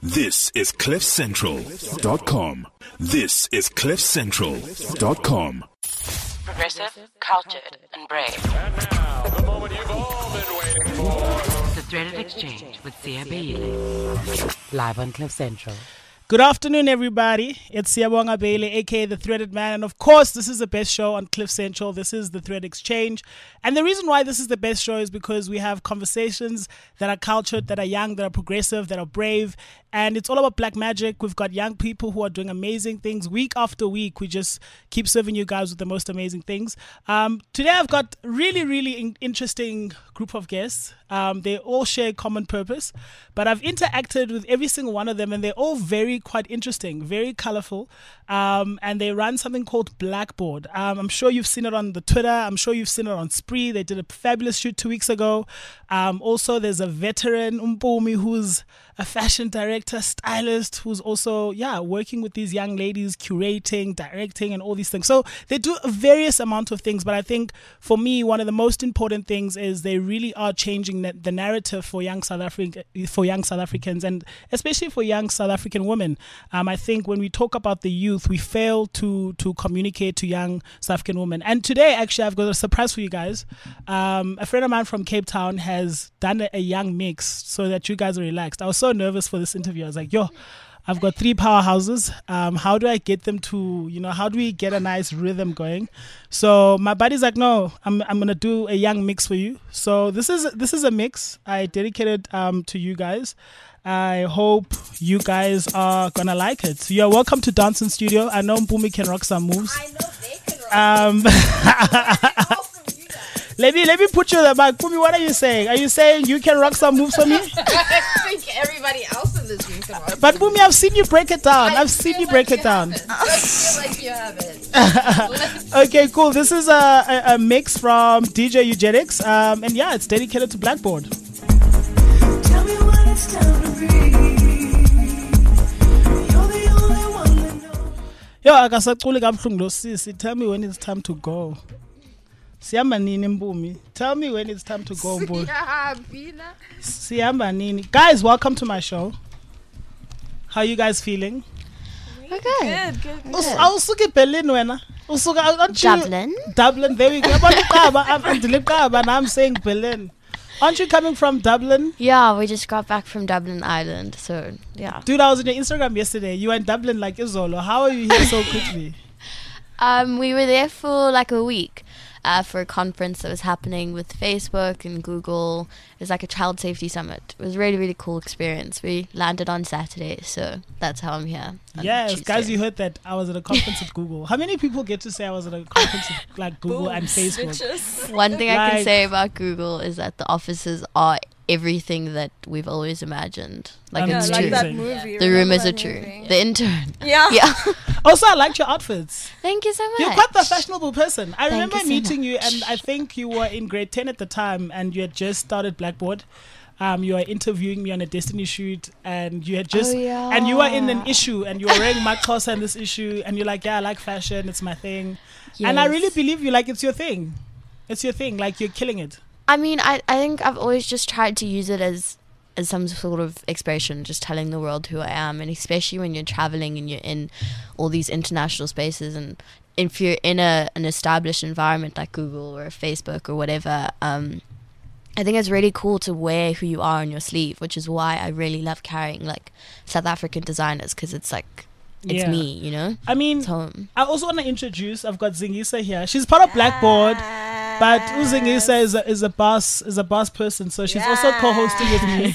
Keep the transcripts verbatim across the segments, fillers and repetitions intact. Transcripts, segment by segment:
This is cliff central dot com. This is cliff central dot com. Progressive, cultured, and brave. And now, the moment you've all been waiting for. The Threaded Exchange with Sia Bailey. Live on Cliff Central. Good afternoon, everybody. It's Siyabonga Bailey, aka The Threaded Man. And of course, this is the best show on Cliff Central. This is The Thread Exchange. And the reason why this is the best show is because we have conversations that are cultured, that are young, that are progressive, that are brave. And it's all about black magic. We've got young people who are doing amazing things. Week after week, we just keep serving you guys with the most amazing things. Um, today, I've got really, really in- interesting group of guests. Um, they all share a common purpose. But I've interacted with every single one of them, and they're all very quite interesting, very colorful, um, and they run something called Blackboard. Um, I'm sure you've seen it on the Twitter. I'm sure you've seen it on Spree. They did a fabulous shoot two weeks ago. Um, also, there's a veteran, Mpumi, who's a fashion director, stylist, who's also, yeah, working with these young ladies, curating, directing, and all these things. So they do a various amount of things, but I think for me, one of the most important things is they really are changing the, the narrative for young South Africa, for young South Africans, and especially for young South African women. Um, I think when we talk about the youth, we fail to to communicate to young South African women. And today, actually, I've got a surprise for you guys. Um, a friend of mine from Cape Town has done a, a young mix so that you guys are relaxed. I was so nervous for this interview. I was like, yo, I've got three powerhouses. Um, how do I get them to, you know, how do we get a nice rhythm going? So my buddy's like, no, I'm I'm gonna do a young mix for you. So this is this is a mix I dedicated um to you guys. I hope you guys are gonna like it. You're welcome to Dancing Studio. I know Mpumi can rock some moves. I know they can rock Um, awesome, you guys. let me let me put you on the mic. Mpumi, what are you saying? Are you saying you can rock some moves for me? I think everybody else in this room can rock. But Mpumi, I've seen you break it down. I I've seen feel you like break it down. haven't. I feel like you haven't. Okay, cool. This is a, a, a mix from D J Eugenics. Um, and yeah, it's dedicated to Blackboard. Tell me when it's time to breathe. You're the only one that knows. Yo, akasaculi kabuhlungu lo sisi. Tell me when it's time to go. Siyamba nini Mpumi? Tell me when it's time to go, boy. Yeah, Bina. Siyamba nini? Guys, welcome to my show. How you guys feeling? Okay. Us- Awusuka eBerlin wena? Usuka aren't you- Dublin. Dublin, there we go. Yabona iqaba, I'm I'm Dilipqaba and I'm saying Berlin. Aren't you coming from Dublin? Yeah, we just got back from Dublin Island, so yeah. Dude, I was on your Instagram yesterday. You were in Dublin like Izolo. How are you here so quickly? Um, we were there for like a week uh, for a conference that was happening with Facebook and Google. It was like a child safety summit. It was a really, really cool experience. We landed on Saturday, so that's how I'm here. on Yes, Tuesday. guys, you heard that I was at a conference at Google. How many people get to say I was at a conference at like Google and Facebook? One thing I Like- can say about Google is that the offices are everything that we've always imagined. Like Yeah, it's like true. that movie. The rumors are true. The intern. Yeah. Yeah. Also, I liked your outfits. Thank you so much. You're quite the fashionable person. I Thank remember you so meeting you, much. and I think you were in grade ten at the time, and you had just started Blackboard. Um, you were interviewing me on a Destiny shoot, and you had just, Oh, yeah. and you were in an issue, and you were wearing Maxhosa in this issue, and you're like, yeah, I like fashion, it's my thing. And I Yes. really believe you, like, it's your thing. It's your thing, like, you're killing it. I mean, I, I think I've always just tried to use it as as some sort of expression, just telling the world who I am, and especially when you're traveling and you're in all these international spaces, and if you're in a an established environment like Google or Facebook or whatever, um, I think it's really cool to wear who you are on your sleeve, which is why I really love carrying like South African designers, because it's like it's Yeah. me, you know. I mean, It's home. I also want to introduce, I've got Zingisa here. She's part of Blackboard, but Zingisa is a, is a boss is a boss person, so she's also co-hosting with me.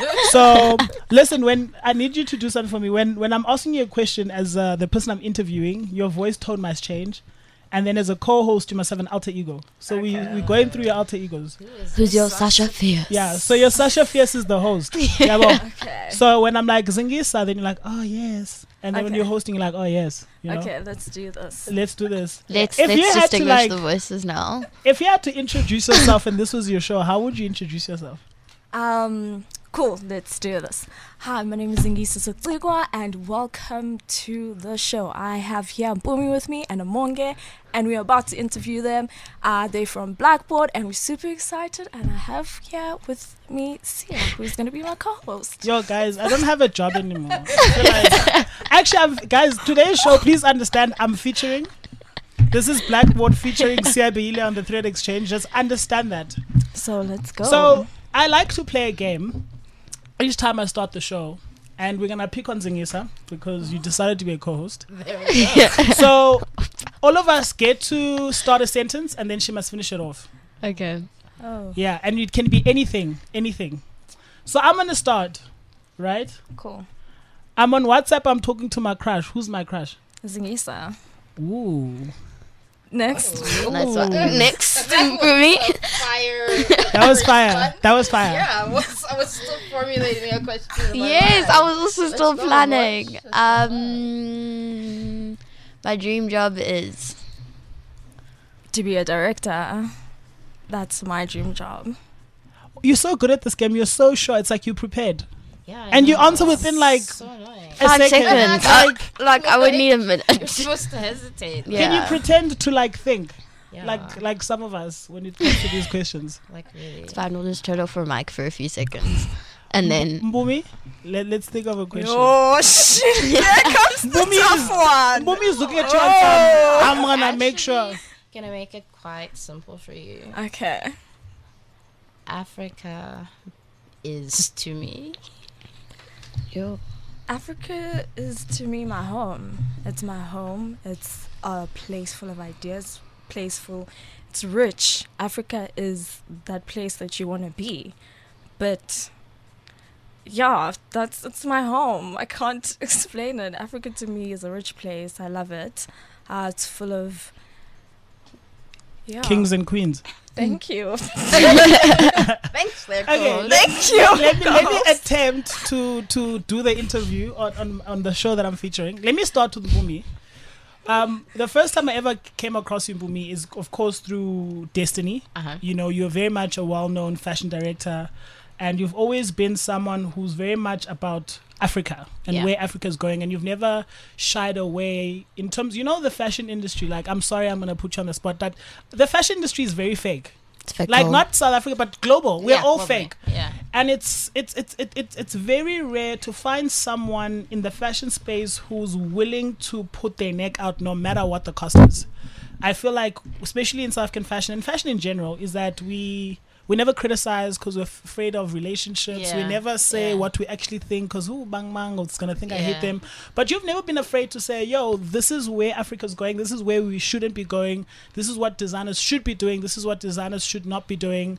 So listen, when I need you to do something for me, when when I'm asking you a question as uh, the person I'm interviewing, your voice tone must change. And then as a co-host, you must have an alter ego. So we, we're going through your alter egos. Who's your Sasha Fierce? Yeah, so your Sasha Fierce is the host. Yeah, well, Okay. so when I'm like Zingisa, then you're like, oh yes. And then when Okay. you're hosting, you're like, oh yes. You know? Okay, let's do this. Let's do this. Let's If you let's had to, distinguish like- the voices now. If you had to introduce yourself and this was your show, how would you introduce yourself? Um, Cool, let's do this. Hi, my name is Zingisa Sotligwa, and welcome to the show. I have here Mpumi with me and Amonge, and we're about to interview them. Uh, they're from Blackboard, and we're super excited. And I have here with me Sia, who's going to be my co-host. Yo, guys, I don't have a job anymore. I feel like- actually, I'm, guys, today's show, please understand, I'm featuring. This is Blackboard featuring Sia Beile on the Thread Exchange. Just understand that. So let's go. So I like to play a game each time I start the show, and we're gonna pick on Zingisa because you decided to be a co-host. There we go. So all of us get to start a sentence, and then she must finish it off. Okay. oh, Yeah, and it can be anything, anything. So I'm gonna start, right? cool. I'm on WhatsApp. I'm talking to my crush. Who's my crush? Zingisa. Ooh, Next. Nice one. Next, That for me. was fire. that was fire. That was fire. Yeah, I was, I was still formulating a question. in my Yes, mind. I was also Let's still go, planning. watch. Um, my dream job is To be a director. That's my dream job. You're so good at this game. You're so sure. It's like you prepared, Yeah, I and you know. answer within like So annoying. a five second. seconds. Like, Uh, like I would need a You're minute. supposed to hesitate. Yeah. can you pretend to like think? Yeah. Like like some of us when it comes to these questions. like really. It's fine. We'll just turn off her mic for a few seconds, and then Mbumi, let, let's think of a question. Oh, shit. Here comes the Mbumi tough is, one. Mbumi is looking at you and saying, I'm gonna make sure. Gonna make it quite simple for you. Okay. Africa is to me. yo, Africa is to me my home. It's my home. It's a place full of ideas, place full, it's rich. Africa is that place that you want to be. But yeah, that's it's my home. I can't explain it. Africa to me is a rich place. I love it. Uh, it's full of yeah. Kings and queens. Thank you. Thanks, there. Okay, Thank you. Let me let me attempt to to do the interview on, on, on the show that I'm featuring. Let me start with Mbumi. Um, the first time I ever came across you, Mbumi, is of course through Destiny. Uh-huh. You know, you're very much a well-known fashion director, and you've always been someone who's very much about Africa and Yeah. where Africa is going, and you've never shied away in terms, you know, the fashion industry. Like, I'm sorry, I'm gonna put you on the spot, but the fashion industry is very fake. it's fickle. Like, not South Africa, but global. We're Yeah, all probably. fake. Yeah. And it's it's it's it, it's it's very rare to find someone in the fashion space who's willing to put their neck out no matter what the cost is. I feel like, especially in South African fashion and fashion in general, is that we we never criticize because we're f- afraid of relationships. We Yeah, never say yeah. what we actually think because who bang bang it's gonna think I hate Yeah. them. But you've never been afraid to say, yo, this is where Africa's going. This is where we shouldn't be going. This is what designers should be doing. This is what designers should not be doing.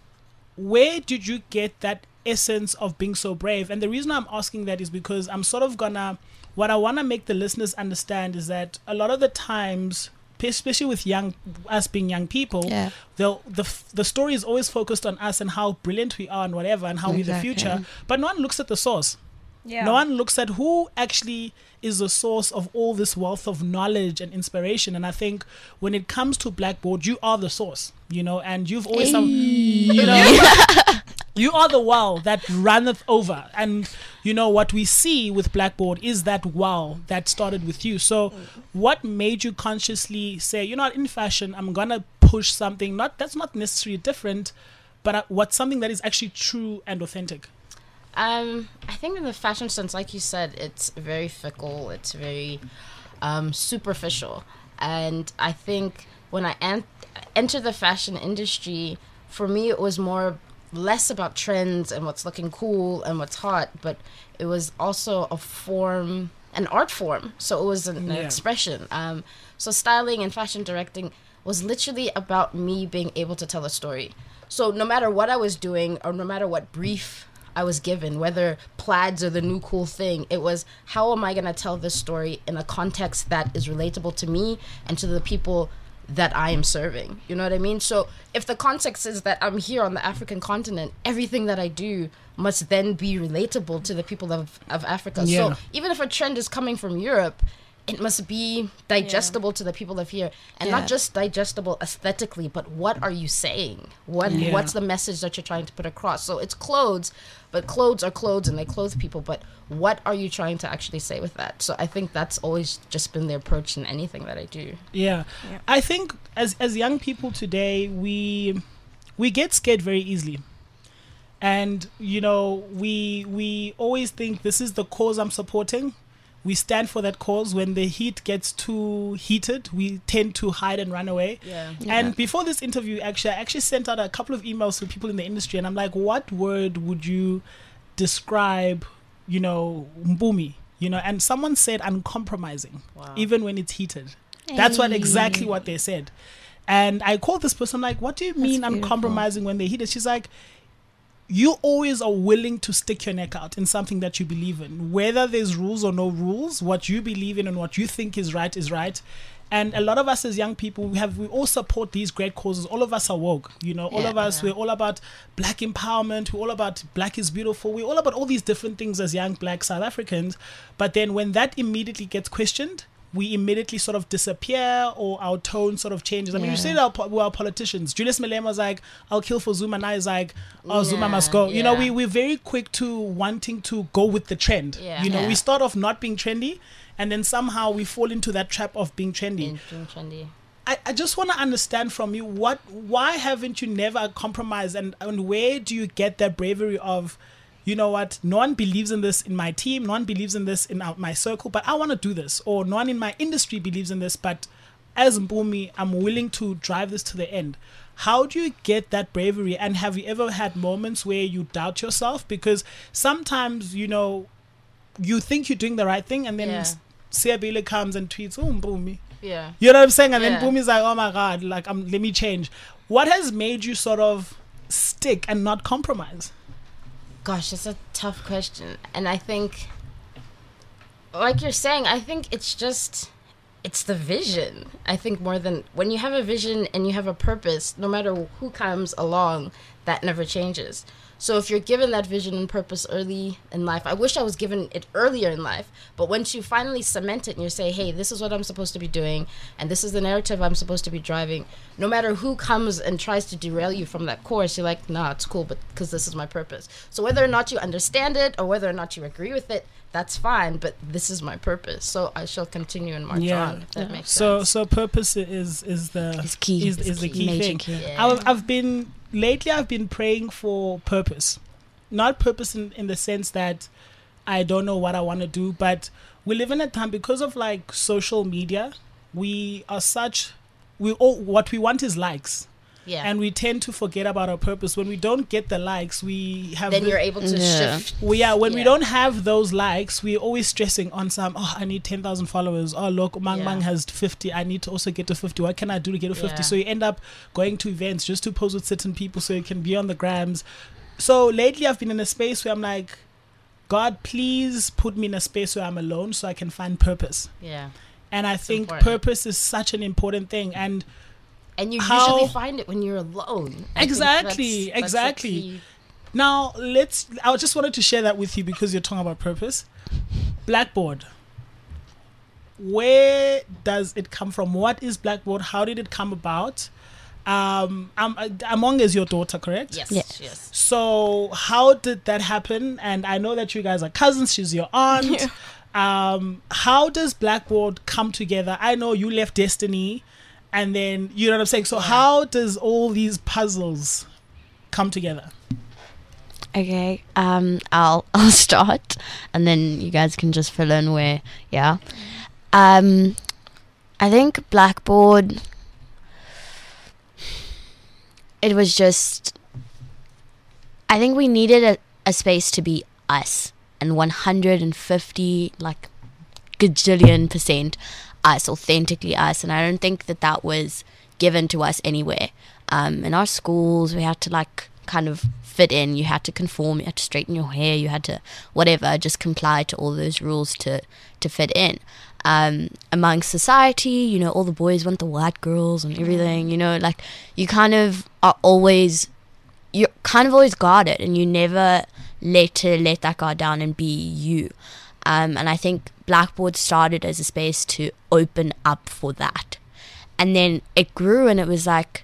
Where did you get that essence of being so brave? And the reason I'm asking that is because I'm sort of gonna, what I want to make the listeners understand is that a lot of the times, especially with young, us being young people, Yeah. the the f- the story is always focused on us and how brilliant we are and whatever and how we're the Exactly. future, but no one looks at the source. Yeah. No one looks at who actually is the source of all this wealth of knowledge and inspiration. And I think when it comes to Blackboard, you are the source, you know, and you've always some, you know, you are the well that runneth over. And you know what we see with Blackboard is that well that started with you. So what made you consciously say, you know what, in fashion, I'm gonna push something not that's not necessarily different, but uh, what's something that is actually true and authentic? Um, I think in the fashion sense, like you said, it's very fickle. It's very um, superficial, and I think when I en- entered the fashion industry, for me it was more less about trends and what's looking cool and what's hot, but it was also a form, an art form. So it was an, an Yeah. expression. Um, so styling and fashion directing was literally about me being able to tell a story. So no matter what I was doing or no matter what brief I was given, whether plaids are the new cool thing, it was how am I going to tell this story in a context that is relatable to me and to the people that I am serving. You know what I mean? So if the context is that I'm here on the African continent, everything that I do must then be relatable to the people of, of Africa. Yeah. So even if a trend is coming from Europe, it must be digestible to the people of here, and Yeah. not just digestible aesthetically, but what are you saying? What Yeah. what's the message that you're trying to put across? So it's clothes, but clothes are clothes and they clothe people, but what are you trying to actually say with that? So I think that's always just been the approach in anything that I do. Yeah. Yeah. I think as as young people today, we we get scared very easily. And you know, we we always think this is the cause I'm supporting. We stand for that cause. When the heat gets too heated, we tend to hide and run away. Yeah. And before this interview, actually, I actually sent out a couple of emails to people in the industry, and I'm like, what word would you describe, you know, Mbumi? You know, and someone said uncompromising, Wow. even when it's heated. That's what exactly what they said. And I called this person, like, what do you mean beautiful. uncompromising when they heated? She's like, you always are willing to stick your neck out in something that you believe in, whether there's rules or no rules. What you believe in and what you think is right is right. And a lot of us as young people, we have we all support these great causes. All of us are woke, you know. All Yeah, of us, yeah. we're all about black empowerment. We're all about black is beautiful. We're all about all these different things as young black South Africans. But then when that immediately gets questioned, we immediately sort of disappear, or our tone sort of changes. I mean, you Yeah. say that our, po- we're our politicians. Julius Malema was like, I'll kill for Zuma. Now he's like, oh, Zuma Yeah, must go. You know, yeah. we, we're very quick to wanting to go with the trend. Yeah. You know, Yeah. we start off not being trendy, and then somehow we fall into that trap of being trendy. In June trendy. I, I just want to understand from you, what, why haven't you never compromised, and, and where do you get that bravery of, you know what, no one believes in this in my team, no one believes in this in our, my circle, but I want to do this, or no one in my industry believes in this, but as Mbumi, I'm willing to drive this to the end. How do you get that bravery? And have you ever had moments where you doubt yourself? Because sometimes, you know, you think you're doing the right thing, and then Yeah. Siabile comes and tweets, oh, Mbumi. Yeah. You know what I'm saying? And Yeah. then Mbumi is like, oh my God, like, um, let me change. What has made you sort of stick and not compromise? Gosh, it's a tough question. And I think, like you're saying, I think it's just, it's the vision. I think more than, when you have a vision and you have a purpose, no matter who comes along, that never changes. So if you're given that vision and purpose early in life, I wish I was given it earlier in life, but once you finally cement it and you say, hey, this is what I'm supposed to be doing, and this is the narrative I'm supposed to be driving, no matter who comes and tries to derail you from that course, you're like, nah, it's cool, but because this is my purpose. So whether or not you understand it or whether or not you agree with it, that's fine, but this is my purpose. So I shall continue and march Yeah. on, if that makes So, sense. so purpose is is the Is key. is, Is is the key. key Major thing. key. Yeah. I've I've been lately. I've been praying for purpose, not purpose in, in the sense that I don't know what I want to do, but we live in a time, because of like social media, we are such we all what we want is likes. Yeah. And we tend to forget about our purpose. When we don't get the likes, we have then the- you're able to Yeah. shift. well, yeah, when we Yeah. don't have those likes, we're always stressing on some, oh, I need ten thousand followers. Oh, look, Mang Yeah. Mang has fifty. I need to also get to fifty. What can I do to get to fifty? Yeah. So you end up going to events just to pose with certain people so you can be on the grams. So lately I've been in a space where I'm like, God, please put me in a space where I'm alone so I can find purpose. Yeah. And I think important. purpose is such an important thing. And And you How- usually find it when you're alone. I think Exactly, that's- that's the exactly. key. now let's, I just wanted to share that with you because you're talking about purpose. Blackboard. Where does it come from? What is Blackboard? How did it come about? Um, um, Among is your daughter, correct? Yes, Yeah. yes. So how did that happen? And I know that you guys are cousins. She's your aunt. Um, how does Blackboard come together? I know you left Destiny, and then you know what I'm saying. So how does all these puzzles come together? Okay, um, I'll I'll start, and then you guys can just fill in where, yeah. Um, I think Blackboard. It was just. I think we needed a, a space to be us, and one hundred fifty like gajillion percent us, authentically us, and I don't think that that was given to us anywhere. Um, in our schools, we had to like kind of fit in. You had to conform. You had to straighten your hair. You had to whatever, just comply to all those rules to to fit in. Um, among society, you know, all the boys want the white girls and everything. You know, like you kind of are always you're kind of always guarded, and you never let to let that guard down and be you. Um, and I think Blackboard started as a space to open up for that. And then it grew and it was like,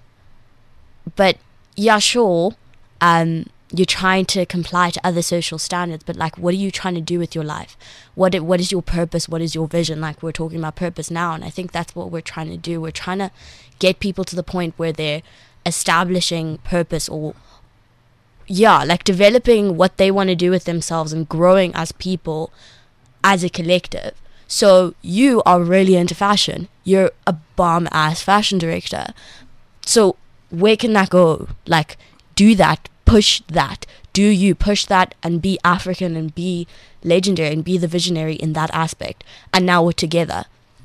but yeah, sure, um, you're trying to comply to other social standards, but like, what are you trying to do with your life? What it, what is your purpose? What is your vision? Like, we're talking about purpose now, and I think that's what we're trying to do. We're trying to get people to the point where they're establishing purpose, or yeah, like developing what they want to do with themselves and growing as people, as a collective. So you are really into fashion. You're a bomb ass fashion director. So where can that go? Like, do that, push that, do you push that and be African and be legendary and be the visionary in that aspect. And now we're together.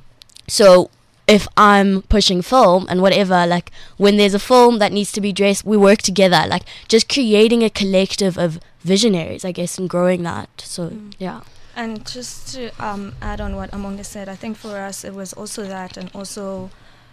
So if I'm pushing film and whatever, like when there's a film that needs to be dressed, we work together, like just creating a collective of visionaries, I guess, and growing that. So mm. yeah. And just to um, add on what Amonga said, I think for us it was also that, and also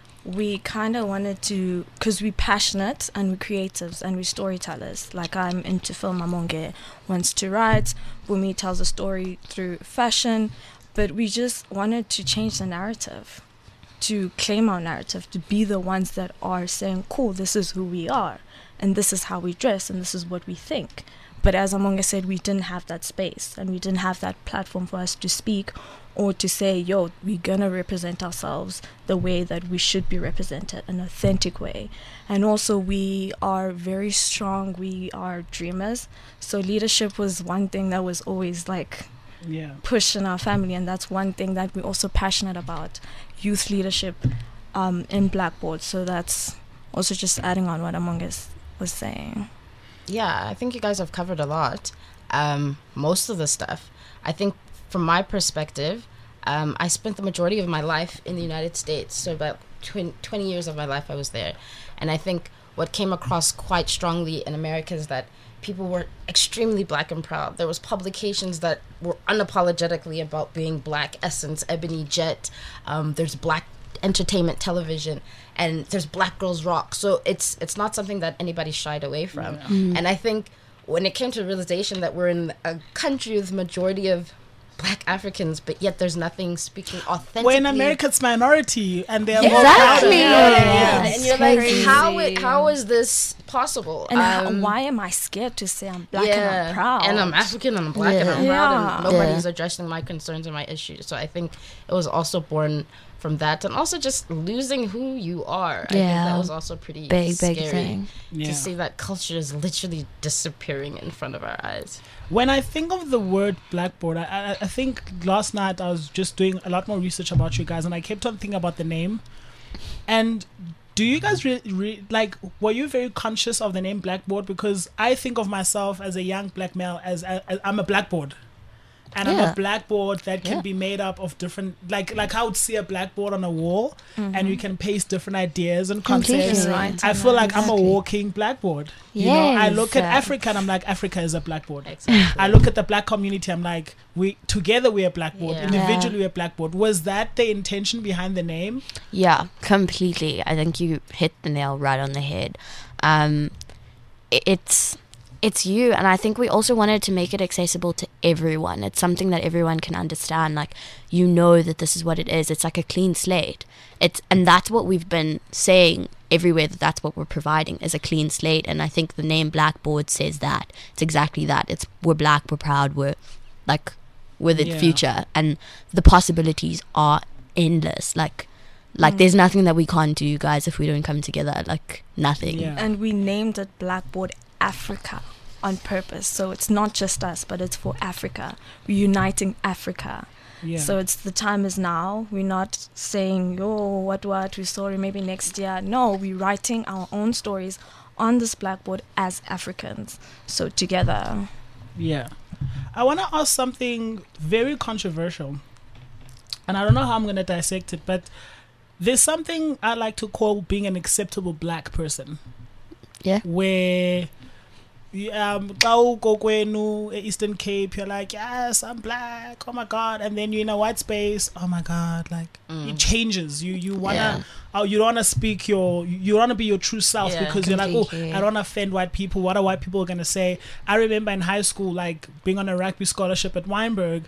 we kind of wanted to, because we're passionate and we're creatives and we're storytellers. Like, I'm into film, Amonga wants to write, Bumi tells a story through fashion, but we just wanted to change the narrative, to claim our narrative, to be the ones that are saying, cool, this is who we are, and this is how we dress, and this is what we think. But as Amonga said, we didn't have that space, and we didn't have that platform for us to speak or to say, yo, we're going to represent ourselves the way that we should be represented, an authentic way. And also, we are very strong. We are dreamers. So leadership was one thing that was always like yeah. pushed in our family, and that's one thing that we're also passionate about, youth leadership um, in Blackboard. So that's also just adding on what Amonga was saying. Yeah, I think you guys have covered a lot. Um, most of the stuff. I think from my perspective, um, I spent the majority of my life in the United States. So about twenty years of my life I was there. And I think what came across quite strongly in America is that people were extremely black and proud. There was publications that were unapologetically about being black. Essence, Ebony Jet. Um, there's black entertainment television, and there's Black Girls Rock. So it's it's not something that anybody shied away from. Yeah. Mm. And I think when it came to the realization that we're in a country with majority of black Africans, but yet there's nothing speaking authentically. We're in America's minority, and they're exactly. more proud of it. Yeah. Yeah. And you're like, how it, how is this possible? And um, how, why am I scared to say I'm black yeah. and I'm proud? And I'm African and I'm black yeah. and I'm proud, Yeah. and nobody's Yeah. addressing my concerns and my issues. So I think it was also born from that, and also just losing who you are. I Yeah. think that was also pretty Big, scary big thing. Yeah. to see that culture is literally disappearing in front of our eyes. When I think of the word Blackboard, I, I, I think last night I was just doing a lot more research about you guys, and I kept on thinking about the name. And do you guys re- re- like? Were you very conscious of the name Blackboard? Because I think of myself as a young black male as, as, as I'm a blackboard. And I'm Yeah. a blackboard that can Yeah. be made up of different, like like I would see a blackboard on a wall, Mm-hmm. and you can paste different ideas and Completely concepts. right. I feel like I'm a Exactly. walking blackboard. You know, I Yes. look at Africa and I'm like, Africa is a blackboard. Exactly. I look at the black community, I'm like, we together we're a blackboard. Yeah. Individually we're a blackboard. Was that the intention behind the name? Yeah, completely. I think you hit the nail right on the head. Um, i- it's it's you, and I think we also wanted to make it accessible to everyone. It's something that everyone can understand. Like, you know that this is what it is. It's like a clean slate. It's and that's what we've been saying everywhere, that that's what we're providing, is a clean slate. And I think the name Blackboard says that. It's exactly that. It's we're black, we're proud, we're like we're the Yeah. future, and the possibilities are endless. Like. Like, there's nothing that we can't do, guys, if we don't come together. Like, nothing. Yeah. And we named it Blackboard Africa on purpose. So it's not just us, but it's for Africa. We're uniting Africa. Yeah. So it's the time is now. We're not saying, oh, what, what, we sorry, maybe next year. No, we're writing our own stories on this blackboard as Africans. So together. Yeah. I want to ask something very controversial. And I don't know how I'm going to dissect it, but there's something I like to call being an acceptable black person. Yeah. Where you, um, xa uko kwenu, Eastern Cape, you're like, yes, I'm black. Oh my God. And then you're in a white space. Oh my God. Like, it changes. You you want to, Yeah. oh, you don't want to speak your, you want to be your true self, Yeah, because you're like, oh, completely. I don't want to offend white people. What are white people going to say? I remember in high school, like, being on a rugby scholarship at Weinberg,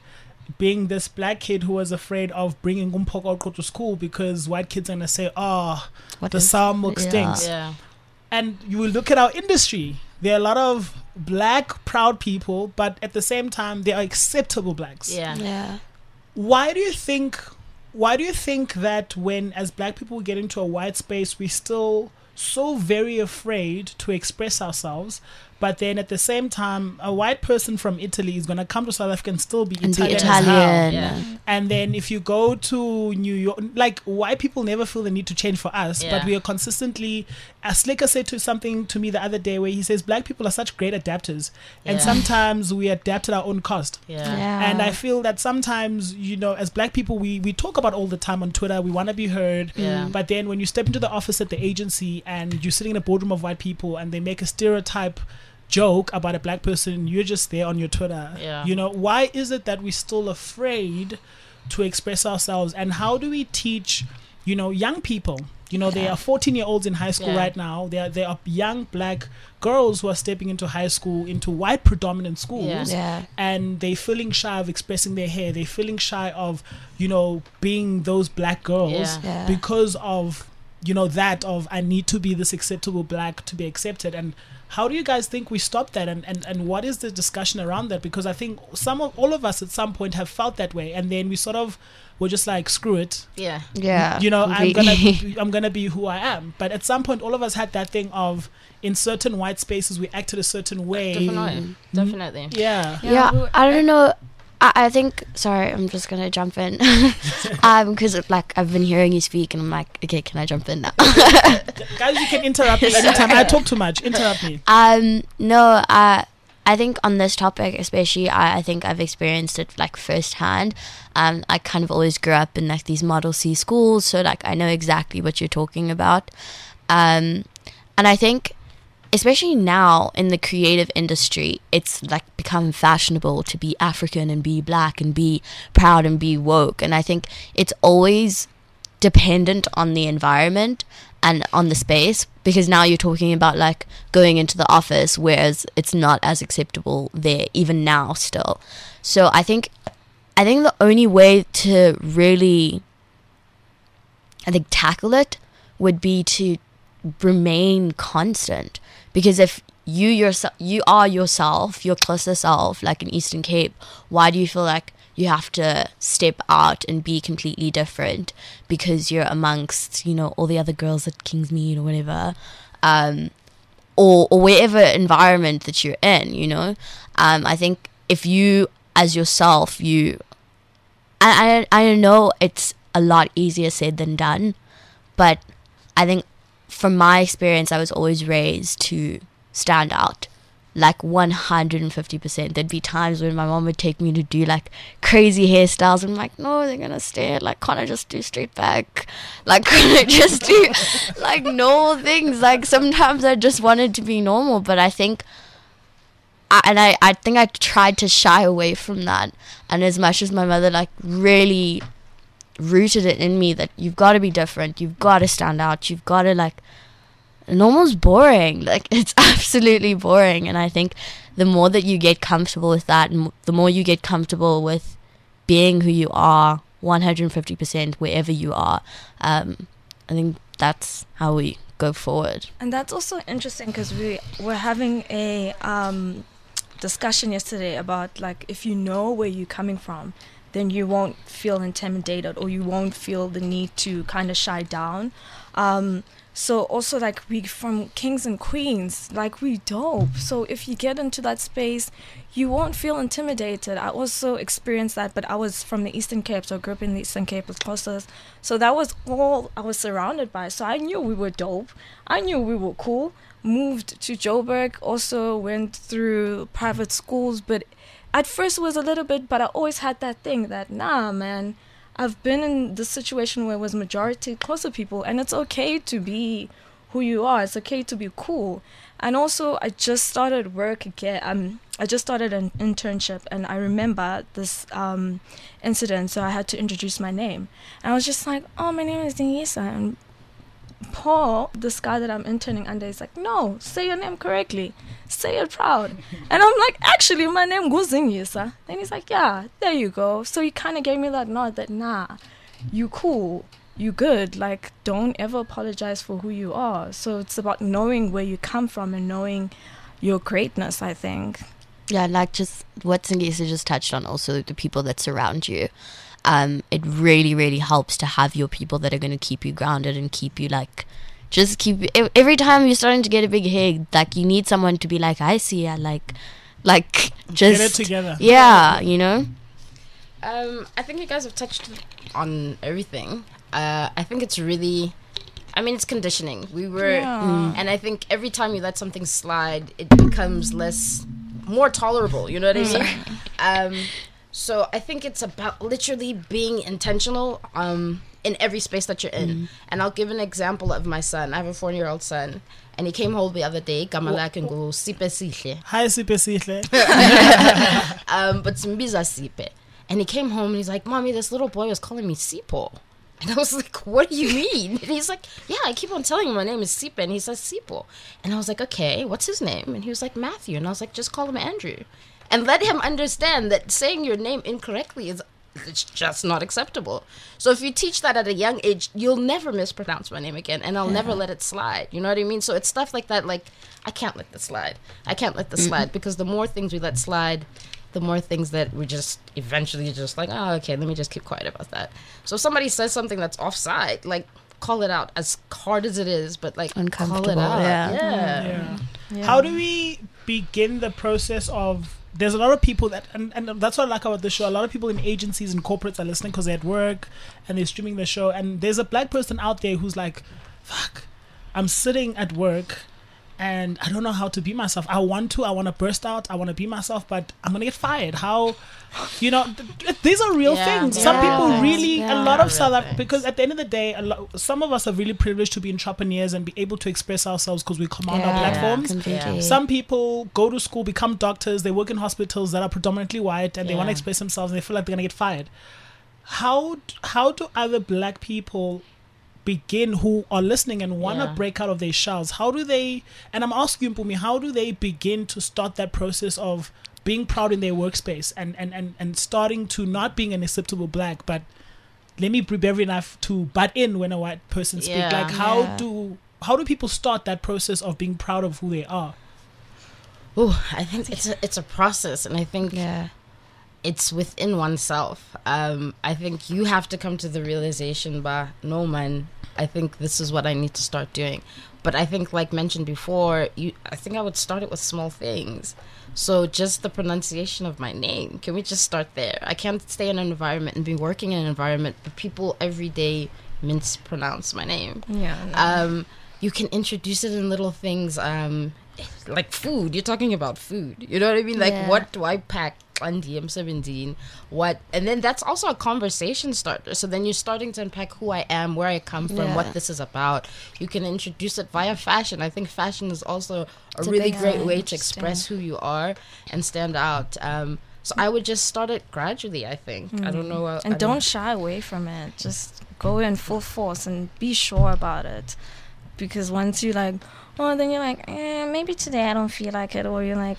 being this black kid who was afraid of bringing umpoko to school because white kids are gonna say, "Oh, What the is- sour milk yeah. stinks." Yeah. And you will look at our industry. There are a lot of black proud people, but at the same time, they are acceptable blacks. Yeah. Yeah. Why do you think? Why do you think that when, as black people, we get into a white space, we still so very afraid to express ourselves? But then at the same time, a white person from Italy is going to come to South Africa and still be And be Italian. as hell. Italian. Yeah. And then if you go to New York, like white people never feel the need to change for us, Yeah. but we are consistently, as Slicker said to something to me the other day where he says black people are such great adapters. And Yeah. sometimes we adapt at our own cost. Yeah. Yeah. And I feel that sometimes, you know, as black people, we, we talk about all the time on Twitter, we want to be heard. Yeah. But then when you step into the office at the agency and you're sitting in a boardroom of white people and they make a stereotype joke about a black person, you're just there on your Twitter. Yeah. You know, why is it that we're still afraid to express ourselves? And how do we teach, you know, young people? You know, there are fourteen year olds in high school Yeah. right now. There are, there are young black girls who are stepping into high school, into white predominant schools. Yeah. Yeah. And they feeling shy of expressing their hair. They feeling shy of, you know, being those black girls Yeah. Yeah. because of, you know, that of I need to be this acceptable black to be accepted. And how do you guys think we stop that? And, and, and what is the discussion around that? Because I think some of all of us at some point have felt that way, and then we sort of were just like, screw it. Yeah. Yeah. You know, I'm gonna completely. be, I'm gonna be who I am. But at some point, all of us had that thing of in certain white spaces we acted a certain way. Definitely. Definitely. Yeah. Yeah, we were- I don't know. I, I think. Sorry, I'm just gonna jump in. um, because like I've been hearing you speak, and I'm like, okay, can I jump in now? Guys, you can interrupt me anytime. I talk too much. Interrupt me. Um, no, uh, I think on this topic, especially, I, I think I've experienced it like firsthand. Um, I kind of always grew up in like these Model C schools, so like I know exactly what you're talking about. Um, and I think, especially now in the creative industry, it's like become fashionable to be African and be black and be proud and be woke. And I think it's always dependent on the environment and on the space, because now you're talking about like going into the office, whereas it's not as acceptable there even now still. So I think I think the only way to really I think tackle it would be to remain constant, because if you yourself you are yourself, your closer self, like in Eastern Cape, why do you feel like you have to step out and be completely different because you're amongst, you know, all the other girls at Kingsmead or whatever, um, or or wherever environment that you're in, you know? Um, I think if you, as yourself, you, I, I, I know it's a lot easier said than done, but I think from my experience, I was always raised to stand out. Like one hundred fifty percent. There'd be times when my mom would take me to do like crazy hairstyles. I'm like, no, they're gonna stare. Like, can't I just do straight back? Like, can't I just do like normal things? Like, sometimes I just wanted to be normal, but I think, I, and I, I think I tried to shy away from that. And as much as my mother like really rooted it in me that you've got to be different, you've got to stand out, you've got to like, normal's boring. Like, it's absolutely boring. And I think the more that you get comfortable with that, and the more you get comfortable with being who you are one hundred fifty percent wherever you are, um, I think that's how we go forward. And that's also interesting because we were having a um, discussion yesterday about like if you know where you're coming from, then you won't feel intimidated or you won't feel the need to kind of shy down. Um, so also like we from kings and queens, like we dope. So if you get into that space, you won't feel intimidated. I also experienced that, but I was from the Eastern Cape, so I grew up in the Eastern Cape with Xhosas. So that was all I was surrounded by. So I knew we were dope. I knew we were cool. Moved to Joburg, also went through private schools, but at first it was a little bit, but I always had that thing that, nah, man, I've been in this situation where it was majority closer people, and it's okay to be who you are. It's okay to be cool. And also, I just started work again. Um, I just started an internship, and I remember this um, incident, so I had to introduce my name. And I was just like, oh, my name is Denisa. And Paul, this guy that I'm interning under, is like, no, say your name correctly. Say it proud. And I'm like, actually, my name Guzingisa. And he's like, yeah, there you go. So he kind of gave me that nod that, nah, you cool. You good. Like, don't ever apologize for who you are. So it's about knowing where you come from and knowing your greatness, I think. Yeah, like just what Singisa just touched on, also the people that surround you. Um, it really, really helps to have your people that are going to keep you grounded and keep you like, just keep, ev- every time you're starting to get a big head, like you need someone to be like, I see ya, like, like, just. Get it together. Yeah, you know? Um, I think you guys have touched on everything. Uh, I think it's really, I mean, it's conditioning. We were, Yeah. and I think every time you let something slide, it becomes less, more tolerable. You know what I mean? Um, so I think it's about literally being intentional um, in every space that you're in. And I'll give an example of my son. I have a four-year-old son, and he came home the other day. Gamalak and go sipe sihle. Hi, Sipe Sihle. Um, but Simbiza sipe. And he came home and he's like, Mommy, this little boy was calling me Sipo. And I was like, what do you mean? And he's like, yeah, I keep on telling him my name is Sipe. And he says Sipo. And I was like, okay, what's his name? And he was like, Matthew. And I was like, just call him Andrew. And let him understand that saying your name incorrectly is it's just not acceptable. So if you teach that at a young age, you'll never mispronounce my name again. And I'll never let it slide. You know what I mean? So it's stuff like that. Like, I can't let this slide. I can't let this slide. Because the more things we let slide, the more things that we just eventually just like, oh, okay, let me just keep quiet about that. So if somebody says something that's offside, like, call it out as hard as it is, but like, call it Uncomfortable, out. yeah. Yeah. Yeah. Yeah. How do we begin the process of? There's a lot of people that, and, and that's what I like about the show. A lot of people in agencies and corporates are listening because they're at work and they're streaming the show. And there's a black person out there who's like, fuck, I'm sitting at work and I don't know how to be myself. I want to, I want to burst out, I want to be myself, but I'm going to get fired. How, you know, th- these are real Yeah, things. they Some are people real things. really, a Yeah. lot They are of South real Africa, things. because at the end of the day, a lo- some of us are really privileged to be entrepreneurs and be able to express ourselves because we command our Yeah, platforms. completely. Some people go to school, become doctors, they work in hospitals that are predominantly white, and they want to Yeah. express themselves and they feel like they're going to get fired. How d- how do other black people begin who are listening and want to Yeah. break out of their shells? How do they, and I'm asking you, Mpumi, how do they begin to start that process of being proud in their workspace and, and, and, and starting to not being an acceptable black, but let me be brave enough to butt in when a white person speaks? Yeah. Like, how Yeah. do how do people start that process of being proud of who they are? Oh, I think it's a, it's a process, and I think Yeah. it's within oneself. Um, I think you have to come to the realization, bah, no man, I think this is what I need to start doing. But I think, like mentioned before, you, I think I would start it with small things. So just the pronunciation of my name. Can we just start there? I can't stay in an environment and be working in an environment, but people every day mispronounce my name. Yeah. no. Um, you can introduce it in little things, um, like food. You're talking about food. You know what I mean? Like, Yeah. what do I pack? On D M seventeen, what? And then that's also a conversation starter. So then you're starting to unpack who I am, where I come from, Yeah. what this is about. You can introduce it via fashion. I think fashion is also a It's a really big great thing. way to express who you are and stand out. Um, so I would just start it gradually, I think. I don't know. uh, I And don't shy away from it. Just go in full force and be sure about it. Because once you like, oh, then you're like, eh, maybe today I don't feel like it. Or you're like,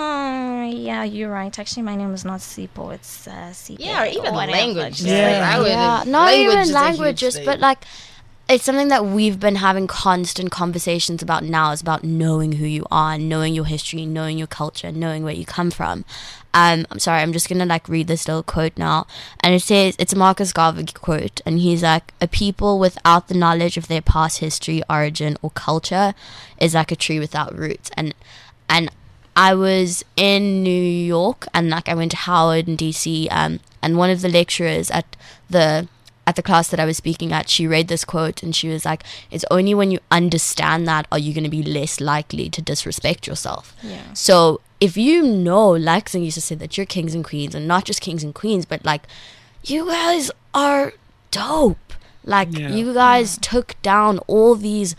mm, yeah, you're right. Actually, my name is not Sipo. It's uh, Sipo. Yeah, or even whatever. language. Just Yeah. Like, I would, Yeah, not language even is a huge languages, thing. but like it's something that we've been having constant conversations about now. Is about knowing who you are, knowing your history, knowing your culture, knowing where you come from. Um, I'm sorry, I'm just gonna like read this little quote now, and it says it's a Marcus Garvey quote, and he's like, "A people without the knowledge of their past history, origin, or culture is like a tree without roots." And and I was in New York, and like I went to Howard and D C, um, and one of the lecturers at the at the class that I was speaking at, she read this quote and she was like, it's only when you understand that are you going to be less likely to disrespect yourself. Yeah. So if you know, like Sing used to say, that you're kings and queens, and not just kings and queens, but like you guys are dope. Like Yeah. you guys took down all these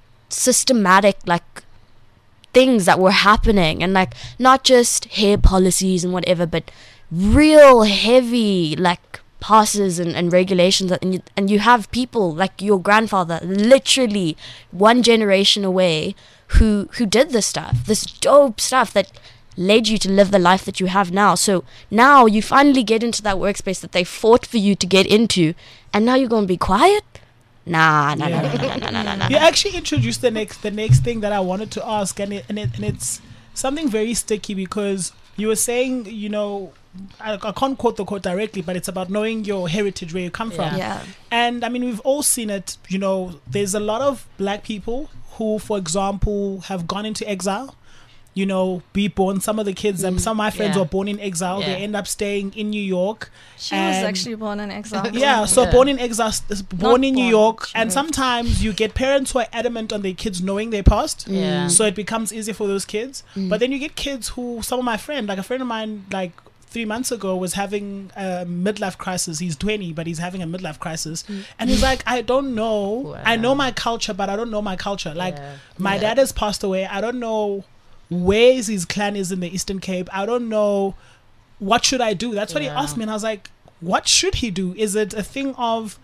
systematic like things that were happening, and like not just hair policies and whatever, but real heavy like passes and, and regulations, and you, and you have people like your grandfather, literally one generation away, who who did this stuff, this dope stuff that led you to live the life that you have now. So now you finally get into that workspace that they fought for you to get into, and now you're gonna be quiet? Nah, nah, Yeah. nah, nah, nah, nah, nah, nah. You actually introduced the next the next thing that I wanted to ask, and it, and, it, and it's something very sticky, because you were saying, you know, I, I can't quote the quote directly, but it's about knowing your heritage, where you come from. Yeah. And I mean, we've all seen it. You know, there's a lot of black people who, for example, have gone into exile. You know, be born. Some of the kids, um, some of my friends Yeah. were born in exile. Yeah. They end up staying in New York. She was and- actually born in exile. Yeah, so Yeah. born in exile, s- s- born Not in New born, York, she and moved. sometimes you get parents who are adamant on their kids knowing their past. Yeah. So it becomes easier for those kids. But then you get kids who, some of my friend, like a friend of mine, like three months ago, was having a midlife crisis. He's twenty, but he's having a midlife crisis, and he's like, I don't know. I know my culture, but I don't know my culture. Like Yeah. my Yeah. dad has passed away. I don't know where his clan is in the Eastern Cape. I don't know what should I do. That's what he Yeah. asked me, and I was like, what should he do? Is it a thing of,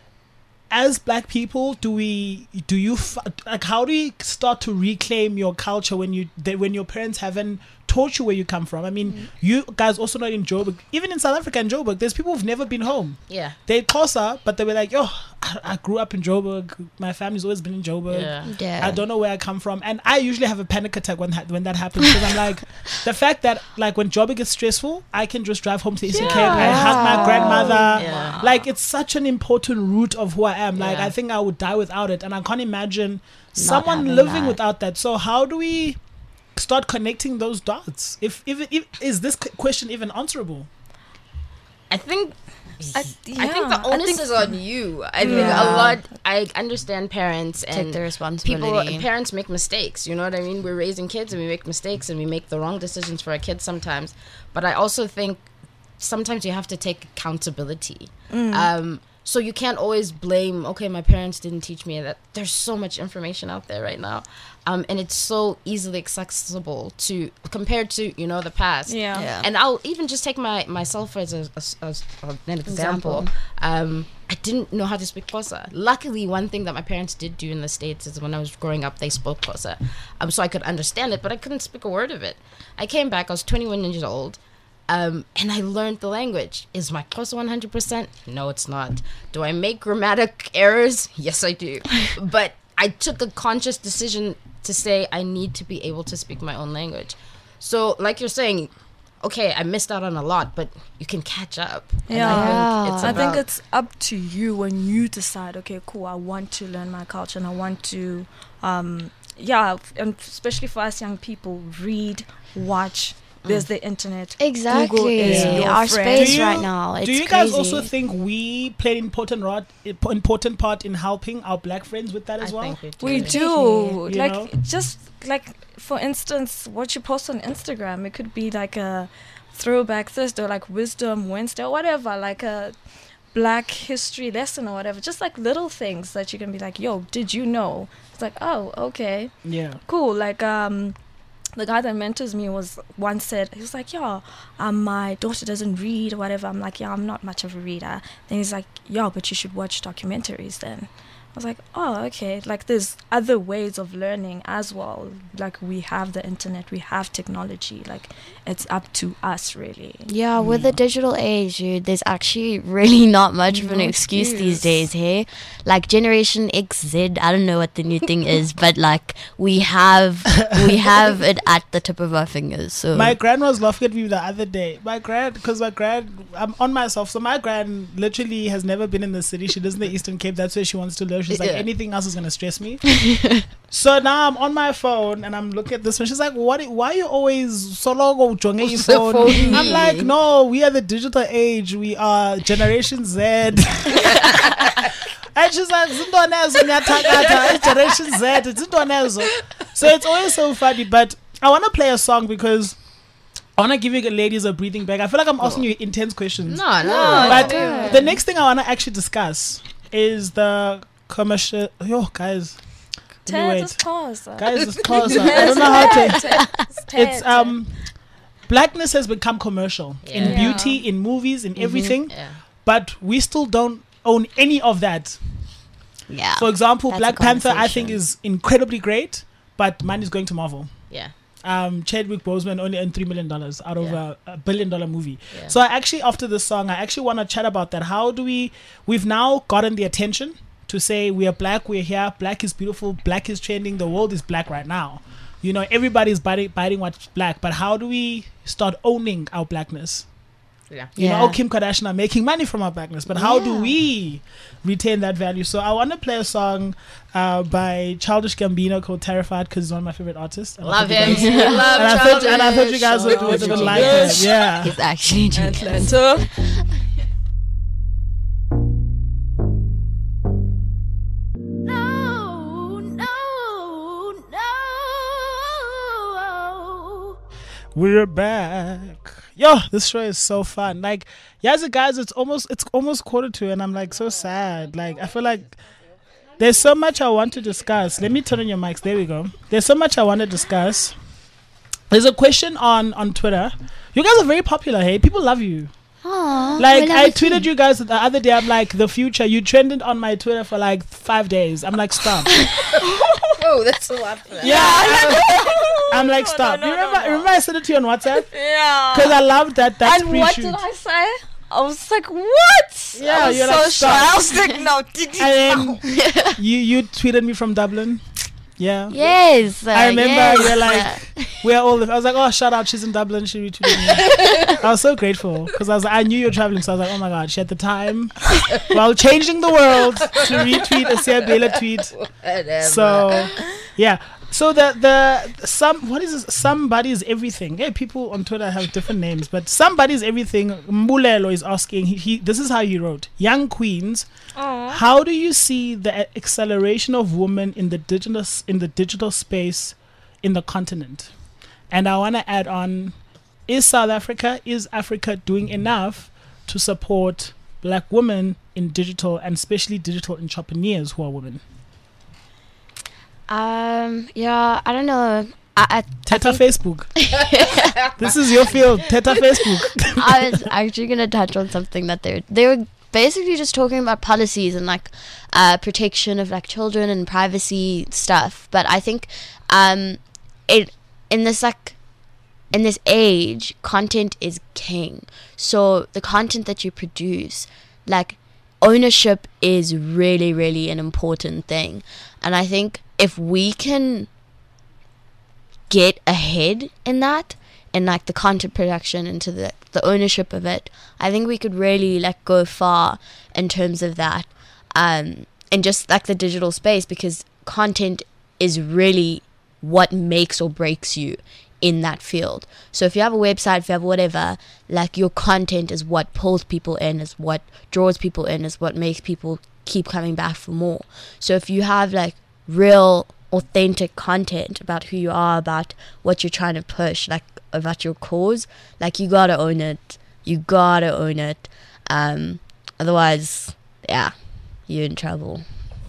as black people, do we do you f- like how do you start to reclaim your culture when you they, when your parents haven't taught you where you come from? I mean, you guys also not in Joburg, even in South Africa and Joburg, there's people who've never been home. Yeah. They're closer, but they were like, yo, I, I grew up in Joburg. My family's always been in Joburg. Yeah. Yeah. I don't know where I come from, and I usually have a panic attack when that when that happens, because I'm like, the fact that like when Joburg gets stressful, I can just drive home to Eastern Cape. I hug my grandmother. Yeah. Like, it's such an important root of who I am. Like, Yeah. I think I would die without it, and I can't imagine someone having living that. without that. So how do we start connecting those dots? If if, if is this q- question even answerable? I think I, I think yeah, the onus think- is on you. I think Yeah. a lot. I understand parents and Take the responsibility. people. Parents make mistakes. You know what I mean? We're raising kids and we make mistakes and we make the wrong decisions for our kids sometimes. But I also think sometimes you have to take accountability. Um, so you can't always blame. Okay, my parents didn't teach me that. There's so much information out there right now, um, and it's so easily accessible to compared to you know the past. Yeah. Yeah. And I'll even just take my myself as a, as, as an example. Example. Um, I didn't know how to speak Xhosa. Luckily, one thing that my parents did do in the States is when I was growing up, they spoke Xhosa, um, so I could understand it, but I couldn't speak a word of it. I came back. I was twenty-one years old. Um, and I learned the language. Is my Xhosa one hundred percent? No, it's not. Do I make grammatic errors? Yes, I do. But I took a conscious decision to say I need to be able to speak my own language. So, like you're saying, okay, I missed out on a lot, but you can catch up. And Yeah. I think it's I think about- it's up to you when you decide, okay, cool, I want to learn my culture and I want to, um, yeah, f- and especially for us young people, read, watch. There's the internet. Google Exactly. is Yeah. your Our friend. space Do you- right now. It's do you guys crazy. also think we play an important rod, important part in helping our black friends with that I as well? think we do. We do. You like, know? just like, for instance, what you post on Instagram, it could be like a throwback Thursday or like Wisdom Wednesday or whatever, like a black history lesson or whatever. Just like little things that you can be like, yo, did you know? It's like, oh, okay. Yeah. Cool. Like, um, the guy that mentors me was once said, he was like, yeah, um, my daughter doesn't read or whatever. I'm like, yeah, I'm not much of a reader. Then he's like, yeah, but you should watch documentaries then. I was like, oh, okay. Like, there's other ways of learning as well. Like, we have the internet, we have technology. Like, it's up to us, really. Yeah, with the digital age, dude, there's actually really not much of an No excuse excuse. these days, hey? Like Generation X Z, I don't know what the new thing is, but like we have we have it at the tip of our fingers. So My grand was laughing at me the other day. My grand, because my grand, I'm on myself. So my grand literally has never been in the city. She lives in the Eastern Cape. That's where she wants to live. She's like, Yeah. anything else is going to stress me. So now I'm on my phone and I'm looking at this one. She's like, "What? Why are you always so long jonge your So phone?" phony. I'm like, "No, we are the digital age. We are Generation Z." And she's like, "Zintwanezo ngiyathakatha, it's Generation Z, it's zintwanezo." So it's always so funny. But I want to play a song because I want to give you ladies a breathing bag. I feel like I'm asking you intense questions. No, no. But the next thing I want to actually discuss is the commercial. Yo, guys. Let me Ted wait. is close. Guys, it's closer. I don't know how to. It's It's um, blackness has become commercial in Yeah. beauty, in movies, in everything. Yeah. but we still don't own any of that. Yeah. For example, That's a Black Panther, I think, conversation. is incredibly great, but mine is going to Marvel. Yeah. Um, Chadwick Boseman only earned three million dollars out of Yeah. a, a billion dollar movie. Yeah. So I actually, after this song, I actually want to chat about that. How do we? We've now gotten the attention to say we are black, we're here, black is beautiful, black is trending, the world is black right now. You know, everybody's biting, biting what's black, but how do we start owning our blackness? Yeah. You Yeah. know, oh, Kim Kardashian are making money from our blackness, but how do Yeah. we retain that value? So I want to play a song uh, by Childish Gambino called "Terrified" because he's one of my favorite artists. And I Love thought you him. guys- Love and I thought, and I thought you guys would, Childish. would, would Oh, like genius. it. Yeah. It's actually genius. Atlanta. No, no, no. We're back. Yo, this show is so fun. Like, yeah, the guys, it's almost it's almost quarter to, and I'm like so sad. Like, I feel like there's so much I want to discuss. Let me turn on your mics. There we go. There's so much I want to discuss. There's a question on on Twitter. You guys are very popular. Hey, people love you. Aw, Like, we love I it too. tweeted you guys the other day. I'm like, the future. You trended on my Twitter for like five days. I'm like, stop. Whoa, that's a lot for that. Yeah. I, I'm like, stop. you remember? Remember I sent it to you on WhatsApp Yeah. because I loved that. That's And what pre-shoot. did I say? I was like, what? Yeah, I was you're so like, shy. I stop. was like, no. And then you you tweeted me from Dublin. Yeah. Yes. I uh, remember yes, we're uh, like we're all. I was like, oh, shout out, she's in Dublin. She retweeted me. I was so grateful because I was I knew you were traveling, so I was like, oh my god, she had the time while changing the world to retweet a Sia Bela tweet. Whatever. So yeah. So the the some what is this? Somebody is everything. Yeah, people on Twitter have different names, but somebody is everything. Mbulelo is asking. He, he this is how he wrote: Young queens, how do you see the a- acceleration of women in the digital s- in the digital space in the continent? And I want to add on: is South Africa is Africa doing enough to support black women in digital and especially digital entrepreneurs who are women? Um. Yeah. I don't know. I, I, Teta Facebook. This is your field. Teta Facebook. I was actually gonna touch on something that they they were basically just talking about policies and like uh, protection of like children and privacy stuff. But I think um, it in this like in this age, content is king. So the content that you produce, like ownership, is really really an important thing. And I think if we can get ahead in that, in like the content production, into the the ownership of it, I think we could really like go far in terms of that, um and just like the digital space, because content is really what makes or breaks you in that field. So if you have a website, if you have whatever, like your content is what pulls people in, is what draws people in, is what makes people keep coming back for more. So if you have like real authentic content about who you are, about what you're trying to push, like about your cause, like you gotta own it. You gotta own it. Um, otherwise, yeah, you're in trouble.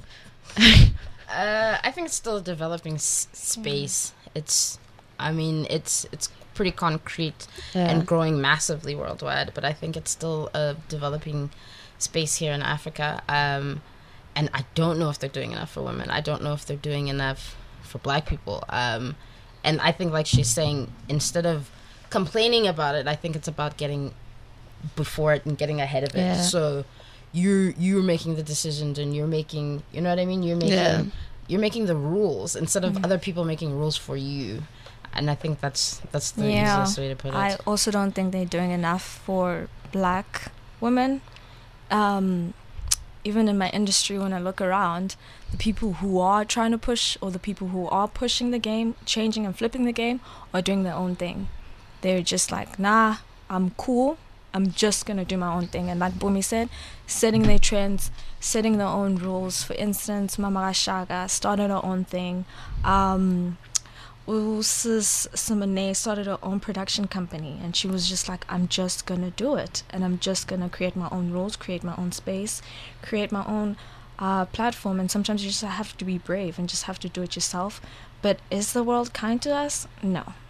Uh, I think it's still a developing s- space. It's, I mean, it's it's pretty concrete Yeah. and growing massively worldwide. But I think it's still a developing space here in Africa. Um, and I don't know if they're doing enough for women. I don't know if they're doing enough for Black people. Um, and I think, like she's saying, instead of complaining about it, I think it's about getting before it and getting ahead of it. Yeah. So you're you're making the decisions, and you're making, you know what I mean? You're making Yeah. you're making the rules instead of other people making rules for you. And I think that's that's the Yeah. easiest way to put it. I also don't think they're doing enough for black women. Um, even in my industry, when I look around, the people who are trying to push, or the people who are pushing the game, changing and flipping the game, are doing their own thing. They're just like, nah, I'm cool. I'm just going to do my own thing. And like Bumi said, setting their trends, setting their own rules. For instance, Mama Rashaga started her own thing. Um, Usis Simone started her own production company, and she was just like, I'm just going to do it. And I'm just going to create my own rules, create my own space, create my own uh, platform. And sometimes you just have to be brave and just have to do it yourself. But is the world kind to us? No.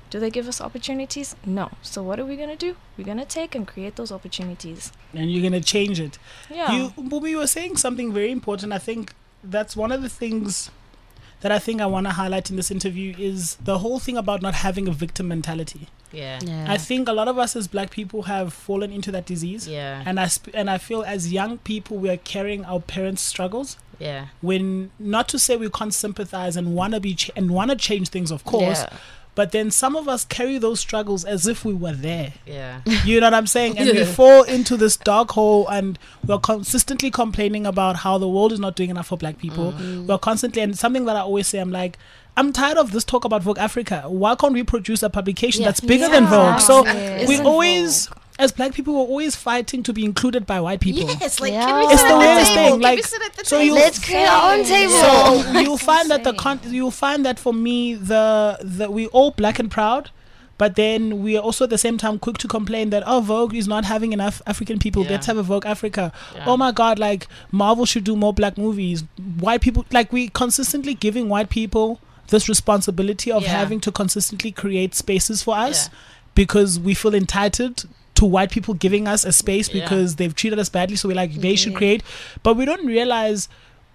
Do they give us opportunities? No. So what are we going to do? We're going to take and create those opportunities. And you're going to change it. Yeah. You, Mbumi, you were saying something very important. I think that's one of the things that I think I want to highlight in this interview is the whole thing about not having a victim mentality. Yeah. Yeah. I think a lot of us as black people have fallen into that disease. Yeah. And I sp- and I feel as young people we are carrying our parents' struggles. Yeah. When not to say we can't sympathize and want to be ch- and want to change things, of course. Yeah. But then some of us carry those struggles as if we were there. Yeah. You know what I'm saying? And we fall into this dark hole and we're consistently complaining about how the world is not doing enough for black people. Mm-hmm. We're constantly, and something that I always say, I'm like, I'm tired of this talk about Vogue Africa. Why can't we produce a publication Yeah. that's bigger than Vogue? So Exactly. we Isn't always, as black people, we're always fighting to be included by white people. Yes, like Yeah. can we It's sit the at weirdest table? thing, Can like, we sit at the so table? you- Let's create our own table. So you'll find that the insane. con- you'll find that for me the the we all black and proud, but then we are also at the same time quick to complain that oh Vogue is not having enough African people. Yeah. Let's have a Vogue Africa. Yeah. Oh my God, like Marvel should do more black movies. White people like we consistently giving white people this responsibility of Yeah. having to consistently create spaces for us Yeah. because we feel entitled to white people giving us a space Yeah. because they've treated us badly, so we're like they should Yeah. create, but we don't realize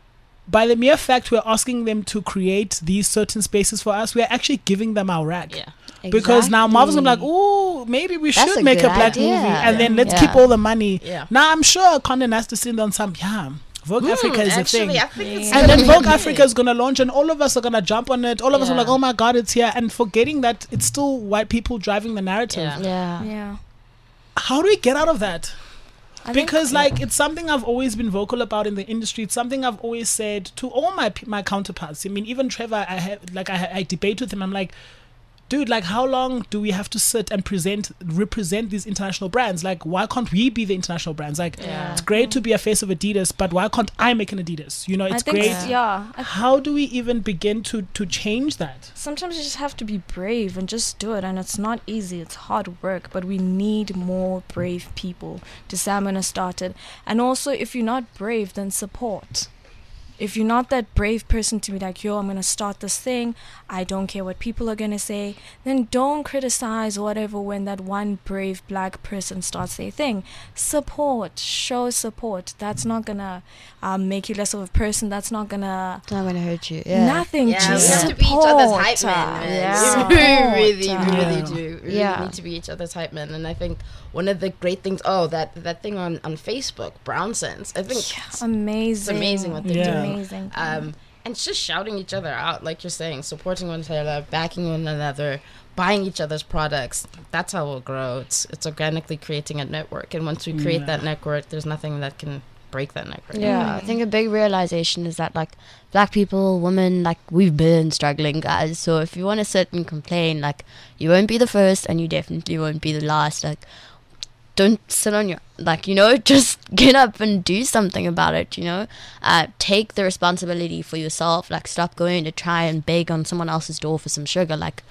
by the mere fact we're asking them to create these certain spaces for us, we're actually giving them our rack. Yeah. Because now Marvel's gonna be like, Exactly. oh, maybe we That's should a make a good black idea. movie, and then Yeah. let's Yeah. keep all the money. Yeah. Now I'm sure Condé Nast is sitting on some yeah. Vogue Africa is a Actually, thing. I think it's And gonna then be Vogue big. Africa is gonna launch, and all of us are gonna jump on it. All of us are Yeah. like, "Oh my God, it's here!" And forgetting that it's still white people driving the narrative. Yeah. Yeah. Yeah. How do we get out of that? I think- Because like it's something I've always been vocal about in the industry. It's something I've always said to all my p- my counterparts. I mean, even Trevor, I have like I, I debate with him. I'm like, dude, like how long do we have to sit and present represent these international brands? Like, why can't we be the international brands? Like, Yeah. it's great to be a face of Adidas, but why can't I make an Adidas? You know, I it's think great. s- yeah. I How do we even begin to to change that? Sometimes you just have to be brave and just do it, and it's not easy. It's hard work, but we need more brave people to say I'm gonna start it. And also, if you're not brave, then support. If you're not that brave person to be like, yo, I'm gonna start this thing, I don't care what people are gonna say, then don't criticize or whatever when that one brave black person starts their thing. Support, show support. That's not gonna um, make you less of a person. That's not gonna It's not gonna hurt you. Yeah. nothing. Yeah, just we have to be each other's support. hype man. man. Yeah. We really, Support. really Yeah. do. Really Yeah. need to be each other's hype man. And I think one of the great things, oh, that that thing on, on Facebook, Brown Sense. I think it's, Amazing. it's amazing what they Yeah. do. Amazing. Um, and it's just shouting each other out, like you're saying, supporting one another, backing one another, buying each other's products. That's how we'll grow. It's it's organically creating a network, and once we create Yeah. that network, there's nothing that can break that network. Yeah, I think a big realization is that like black people, women, like we've been struggling, guys. So if you want to sit and complain, like you won't be the first, and you definitely won't be the last. Like, don't sit on your like you know, just get up and do something about it. You know, uh, take the responsibility for yourself. Like, stop going to try and beg on someone else's door for some sugar. Like,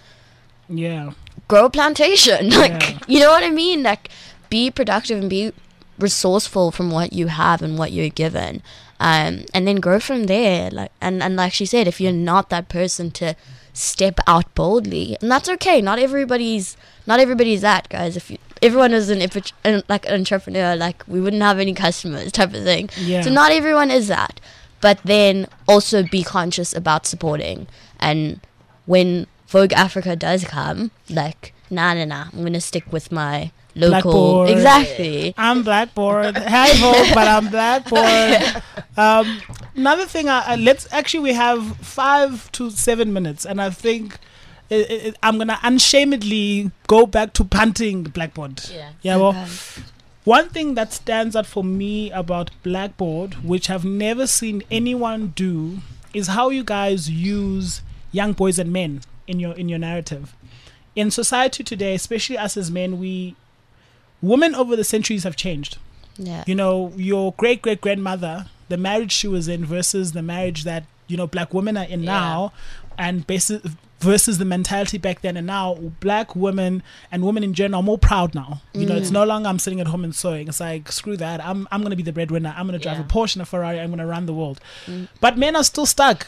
Yeah. grow a plantation. Like, Yeah. you know what I mean? Like, be productive and be resourceful from what you have and what you're given, um, and then grow from there. Like, and and like she said, if you're not that person to step out boldly, and that's okay. Not everybody's not everybody's that, guys. If you, everyone is an, epi- an like an entrepreneur, like we wouldn't have any customers, type of thing. Yeah. So not everyone is that, but then also be conscious about supporting. And when Vogue Africa does come, like, nah, nah, nah, I'm gonna stick with my local. Blackboard. Exactly. I'm Blackboard. Hi, Vogue, but I'm Blackboard. Um, another thing, uh, uh, let's actually, we have five to seven minutes, and I think it, it, I'm gonna unshamedly go back to punting Blackboard. Yeah. Yeah, well, Okay. one thing that stands out for me about Blackboard, which I've never seen anyone do, is how you guys use young boys and men in your in your narrative. In society today, especially us as men, we women over the centuries have changed. Yeah. You know, your great great grandmother, the marriage she was in versus the marriage that, you know, black women are in Yeah. now, and basis, versus the mentality back then and now, black women and women in general are more proud now. You know, it's no longer I'm sitting at home and sewing. It's like, screw that. I'm I'm gonna be the breadwinner. I'm gonna drive Yeah. a Porsche and a Ferrari. I'm gonna run the world. But men are still stuck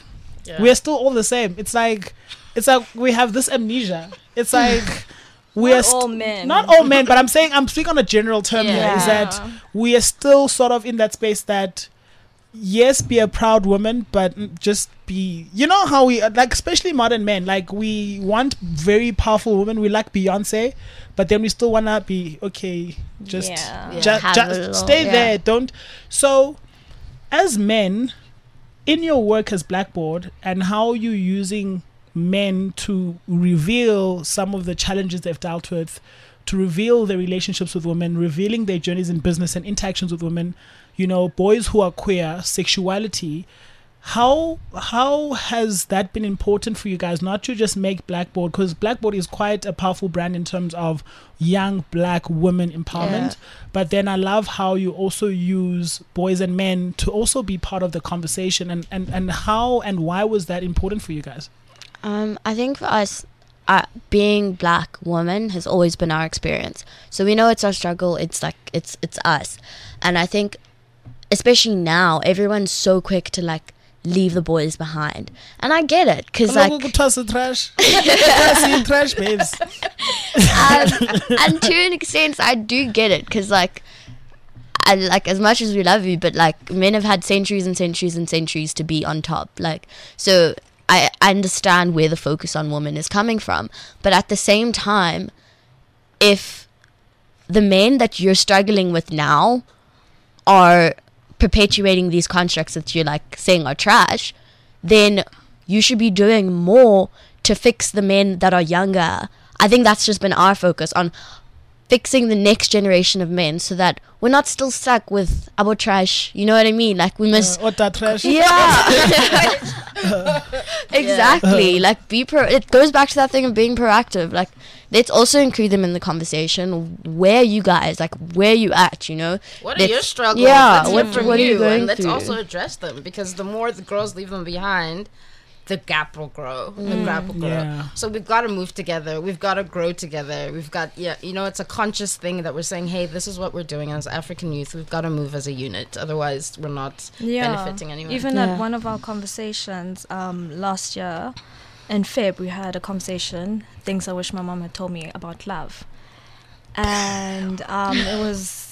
Yeah. We're still all the same. It's like, it's like we have this amnesia. It's like we Not are st- all men. not all men, but I'm saying I'm speaking on a general term here. Is Yeah. that we are still sort of in that space that yes, be a proud woman, but mm, just be. You know how we like, especially modern men. Like we want very powerful women. We like Beyonce, but then we still wanna be okay. Just, Yeah. Yeah. ju- Have ju- a little- stay yeah. there. Don't. So, as men, in your work as Blackboard and how you using men to reveal some of the challenges they've dealt with, to reveal their relationships with women, revealing their journeys in business and interactions with women, you know, boys who are queer, sexuality. How how has that been important for you guys, not to just make Blackboard, because Blackboard is quite a powerful brand in terms of young black women empowerment, Yeah. but then I love how you also use boys and men to also be part of the conversation, and, and, and how and why was that important for you guys? Um, I think for us, uh, being black women has always been our experience. So we know it's our struggle. It's like it's it's us, and I think, especially now, everyone's so quick to like leave the boys behind, and I get it because like, Hello, toss the trash. Toss the trash, babes. um, and to an extent, I do get it because like. I, like as much as we love you, but like men have had centuries and centuries and centuries to be on top. Like so, I, I understand where the focus on women is coming from, but at the same time, if the men that you're struggling with now are perpetuating these constructs that you're like saying are trash, then you should be doing more to fix the men that are younger. I think that's just been our focus on fixing the next generation of men so that we're not still stuck with about trash. You know what I mean? Like we must Uh, Ota trash. yeah. Exactly. Like be pro it goes back to that thing of being proactive. Like let's also include them in the conversation. Where are you guys? Like where are you at, you know? What are Let's- your struggles? Yeah, Let's what, hear from what are you going and let's through? also address them, because the more the girls leave them behind, the gap will grow. The gap will grow. Yeah. So we've got to move together. We've got to grow together. We've got, yeah, you know, it's a conscious thing that we're saying, hey, this is what we're doing as African youth. We've got to move as a unit. Otherwise, we're not benefiting anyone. Even Yeah. at one of our conversations um, last year in Feb, we had a conversation, things I wish my mom had told me about love. And um, it was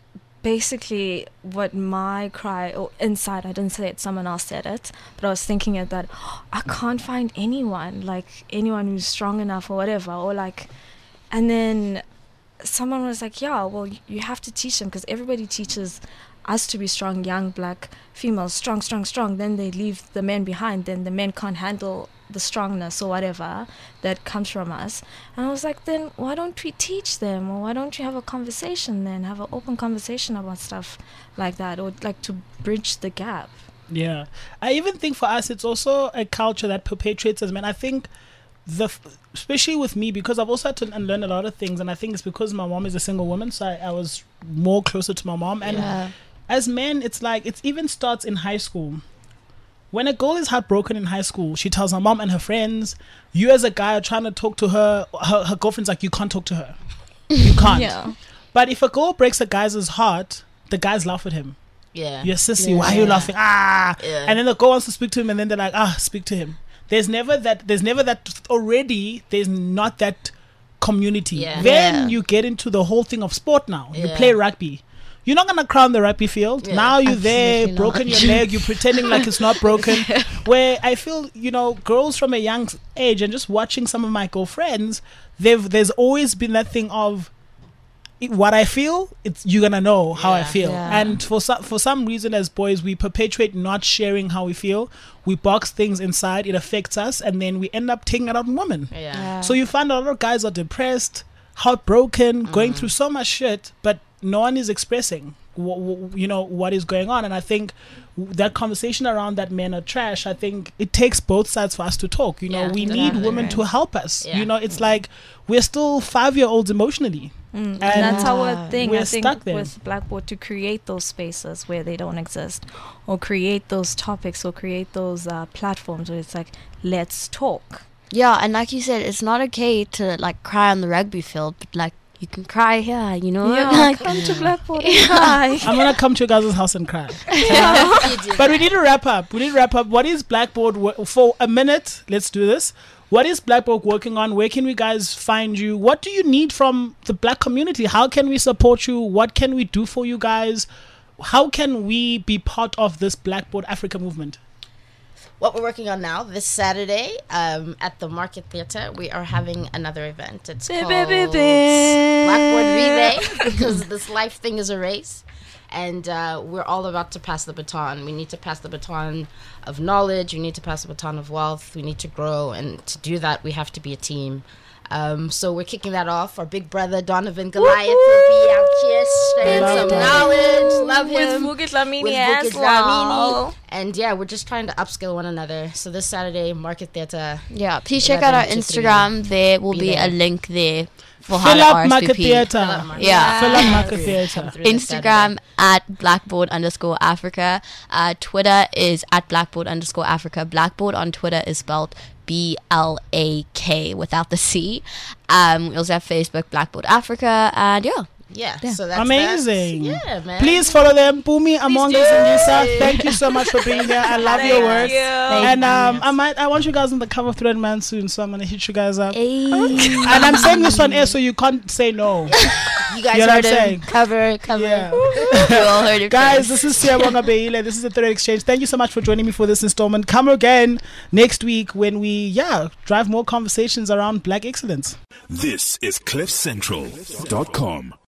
basically what my cry, or inside, I didn't say it, someone else said it, but I was thinking it that oh, I can't find anyone, like anyone who's strong enough or whatever, or like, and then someone was like, yeah, well, you have to teach them, because everybody teaches us to be strong, young black females, strong, strong, strong. Then they leave the men behind. Then the men can't handle the strongness or whatever that comes from us. And I was like, then why don't we teach them? Or why don't you have a conversation then? Have an open conversation about stuff like that, or like to bridge the gap. Yeah, I even think for us, it's also a culture that perpetuates as men. I think the, f- especially with me, because I've also had to unlearn a lot of things, and I think it's because my mom is a single woman, so I, I was more closer to my mom. And Yeah. as men, it's like it even starts in high school. When a girl is heartbroken in high school, she tells her mom and her friends. You as a guy are trying to talk to her. Her, her girlfriend's like, you can't talk to her. You can't. Yeah. But if a girl breaks a guy's heart, the guys laugh at him. yeah. You're a sissy. Why are you laughing? Ah. Yeah. And then the girl wants to speak to him, and then they're like, ah, speak to him. There's never that. There's never that. Already, there's not that community. Yeah. Then Yeah. you get into the whole thing of sport now. You Yeah. play rugby. You're not gonna crown the rugby field. Yeah. Now you're there, Absolutely broken not. your leg. You're pretending like it's not broken. Where I feel, you know, girls from a young age, and just watching some of my girlfriends, they've there's always been that thing of it- what I feel. It's you're gonna know how I Yeah. feel. Yeah. And for some for some reason, as boys, we perpetuate not sharing how we feel. We box things inside. It affects us, and then we end up taking it out on women. Yeah. Yeah. So you find a lot of guys are depressed, heartbroken, going Mm. through so much shit, but no one is expressing, wh- wh- you know, what is going on. And I think w- that conversation around that men are trash, I think it takes both sides for us to talk. You know, Yeah, we need definitely, women right. to help us. Yeah. You know, it's like we're still five-year-olds emotionally. Mm. And, And that's our thing, we're I think, stuck there. with Blackboard, to create those spaces where they don't exist, or create those topics, or create those uh, platforms where it's like, let's talk. Yeah, and like you said, it's not okay to like cry on the rugby field, but like you can cry here, you know. Yeah, Like, come to Blackboard and cry. I'm gonna come to your guys' house and cry. But we need to wrap up. We need to wrap up. What is Blackboard wo- for a minute? Let's do this. What is Blackboard working on? Where can we guys find you? What do you need from the Black community? How can we support you? What can we do for you guys? How can we be part of this Blackboard Africa movement? What we're working on now, this Saturday, um, at the Market Theatre, we are having another event. It's called Blackboard Relay, because this life thing is a race. And uh, we're all about to pass the baton. We need to pass the baton of knowledge. We need to pass the baton of wealth. We need to grow. And to do that, we have to be a team. Um, so we're kicking that off. Our big brother, Donovan Goliath, will be out here sharing Love some that. knowledge. Love With him. Vuki Dlamini With as Vuki well. Dlamini. And yeah, we're just trying to upskill one another. So this Saturday, Market Theatre. yeah, please check out our eleven to three. Instagram. There will Be be there. a link there for how Fill to up Market R S V P. Theatre. Yeah. Fill up Yeah. Market Theatre. Through this Instagram at blackboard underscore Africa. Uh, Twitter is at blackboard underscore Africa. Blackboard on Twitter is spelled B L A K without the C. Um, we also have Facebook, Blackboard Africa, and yeah. Yeah, Yeah. so that's Amazing. That. Yeah, man. Please follow them. Bumi, Among do. Us, and Lisa. Thank you so much for being here. I love your work. you. And um, I might, I want you guys on the cover of Thread Man soon, so I'm gonna hit you guys up. Hey. And I'm saying this on air, so you can't say no. You guys You know what heard I'm him. saying? Cover, cover. Yeah. You all heard it Guys, first. this is Siyabonga Beile. This is the Thread Exchange. Thank you so much for joining me for this installment. Come again next week when we, yeah, drive more conversations around Black excellence. This is cliff central dot com.